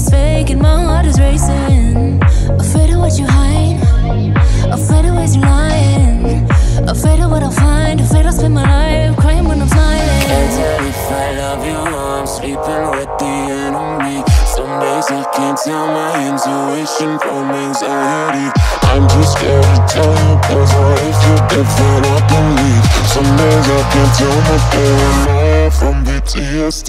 is fake and my heart is racing. Afraid of what you hide, afraid of ways you're lying, afraid of what I'll find, afraid I'll spend my life crying when I'm smiling. Can't tell if I love you, I'm sleeping with the enemy. Some days I can't tell my intuition from anxiety. I'm too scared to tell you, cause what if you get fed up and leave? Some days I can't tell my paranoia from PTSD.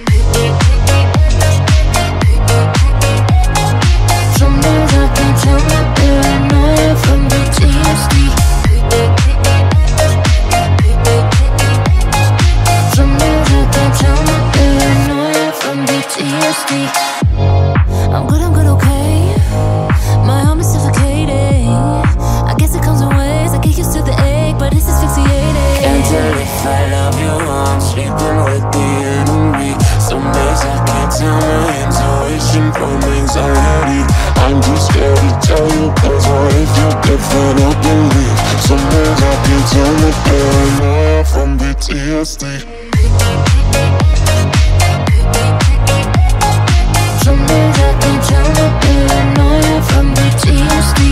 Some days I can't tell my paranoia from PTSD. Some days I can't tell my paranoia from PTSD. I'm good, okay. My arm is suffocating. I guess it comes in waves. I get used to the ache, but it's asphyxiating. Can't tell if I love you, I'm sleeping with the enemy. Some days I can't tell my intuition from anxiety. I'm too scared to tell you, cause what if you get fed up and leave? Some days I can't tell my paranoia from PTSD. Some days I can't tell my paranoia from PTSD.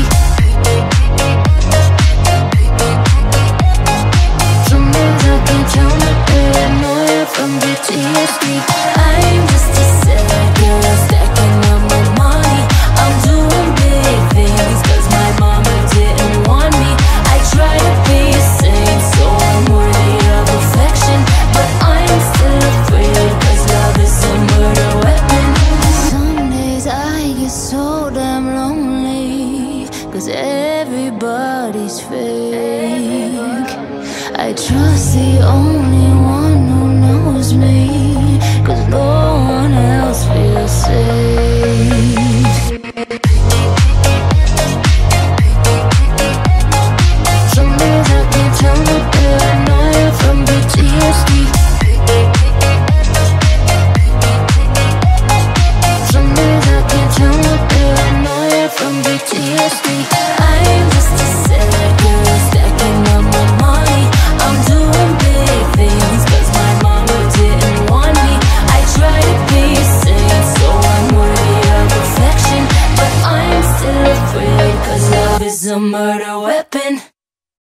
Some days I can't tell my paranoia from PTSD. I'm just a silly girl stacking up my money. I'm doing big things cause my mama didn't want me. I try to be a saint so I'm worthy of affection, but I'm still afraid cause love is a murder weapon. Some days I get so damn lonely cause everybody's fake. I trust the only one who knows me, cause no one else feels safe. Some days I can't tell my paranoia from PTSD.